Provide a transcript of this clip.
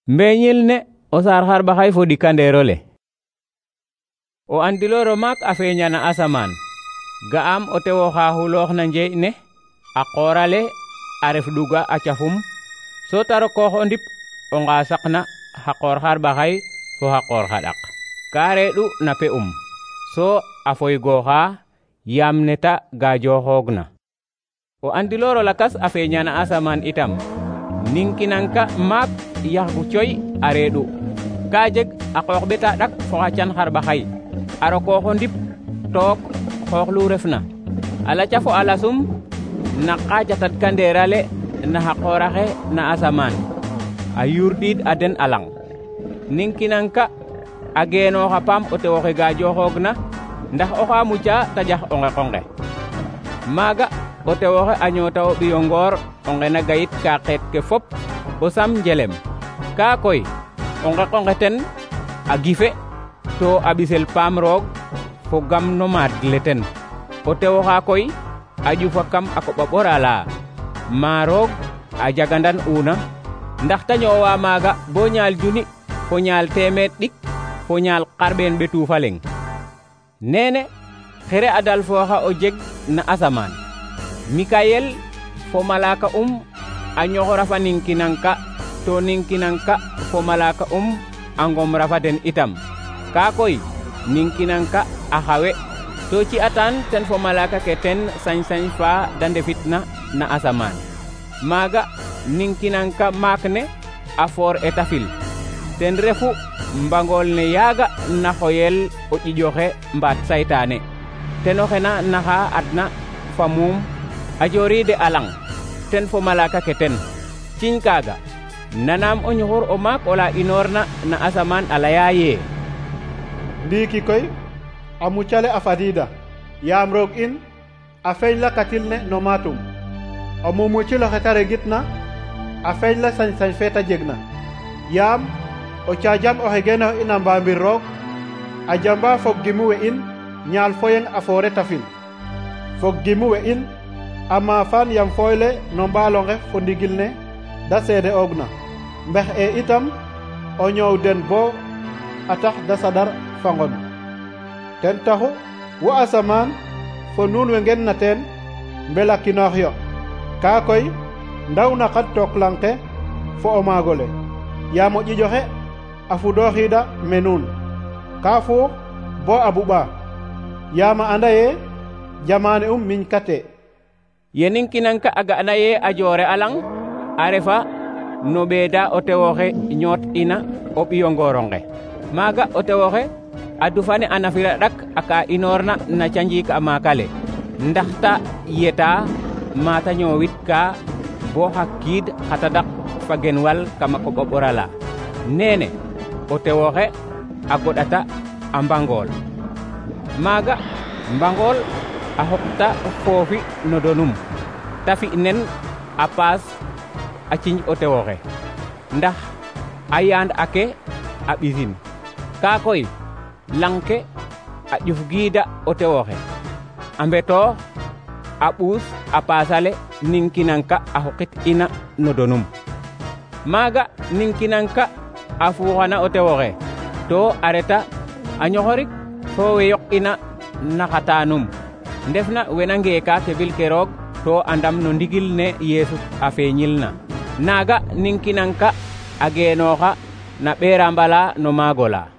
Mbeñil ne o sar har baxay fo dikanderole. O andiloro mak a feñana asaman. Ga'am o tewo xa xuloox na njeeñ ne a qorale a ref ɗuga a cafum so taro koox o ndip o nga saqna xa qoor xar baxay fo xa qoor xaɗaq ka reeɗu na pe'um so a foygooxa yaam neta gaajoxoogna. O andiloro lakas a feñana asaman itam. Ninkinanka maak yaxgu coy a reeɗu ka jeg a qoox ɓeta ɗak fo xa can xar baxay a rokooxo ndip took xooxlu refna a laca fo a lasum na qajatat kanderale na xa qooraxe na asaman a yurdiid a den a lang. Ninkinanka a geenooxa paam o tewoxe gaajoxoogna ndax oxa muca ta ƴax o nqeqonge. Maaga o tewoxe a ñoota o ɓiyo ngoor o nqena gayit ka xeet ke fop o sam njelem ka koy o nqeqonge ten a gife to a ɓisel paam roog fo gam no maad le ten. O tewoxa koy a ƴufa kam a koɓa ɓorala ma roog a jagandan una ndax ta ñoowa maaga bo ñaal juni fo ñaal teemeed ɗik fo ñaal xarɓeen ɓetu fa leng. Nene xere a dal fooxa o jeg na asaman. Mikayel fo malaka a ñoxora fa ninkinanka to ninkinanka fo malaka a ngomra fa den itam. Ka koy ninkinanka a xawe to ci atan ten fo malaka ke ten sañ-sañ fa da ndefitna na asaman. Maaga ninkinanka maak ne a foor etafil ten refu mbangol ne yaaga na xoyel o ƴiƴoxe mbaat saytaane ten oxena naxa adna fa muum a jooriide a lang ten fo malaka ke ten. Ciñ kaaga nanaam o ñuxur o maak ola inoorna na asaman a laya ye ndiiki koy a mucale a fadiida yaam roog in a feñla katil ne no maatum o mumuciloxe ta regitna a feñla sañ-sañ fe ta jegna yaam o caajam oxe geenox in a mbaambir roog a jamba fog gimu we in ñaal foyeng a foore tafil fog gimu we in a maafaan yam fooyle no mbaalonge fo ndigil ne da seede oogna mbex e itam o ñoow den bo a tax da sadar fa ngon. Ten taxu wo asamaan fo nuun we ngen na teen mbelakinoox yo kaa koy ndaw na xad took lang ke fo o maagole yaam o ƴiƴoxe a fudooxiida me nuun kaa fuux bo a buɓaa yaam a anda ye jamaane miñ kate. Ye ninkinanka a ga'na ye a joore a lang a refa no ɓeeda o tewoxe ñoot ina o ɓiyo ngooronge. Maaga o tewoxe a dufane a nafira ɗak a ka inoorna na canjiik a maakale ndax ta yeta mata ñoowit ka bo xa kiid xa tadak fa genwal kama koɓa ɓorala. Nene o tewoxe a goɗata a mbangool. Maaga mbangool a xoqta foofi no donum ta fi nen a paas a ciñ o tewoxe ndax a yaand ake a ɓisin. Ka koy lang ke a ƴuf giida o tewoxe a mbetoox a ɓuus a paasale ninkinanka a xoqit ina no donum. Maaga ninkinanka a fuuxana o tewoxe to a reta a ñoxorik fo we yoq ina na xatanum ndefna wena ngeeka kebil ke roog to a ndam no ndigil ne Yeesu a feeñilna. Naaga ninkinanka a geenooxa na ɓeera mbala no maagola.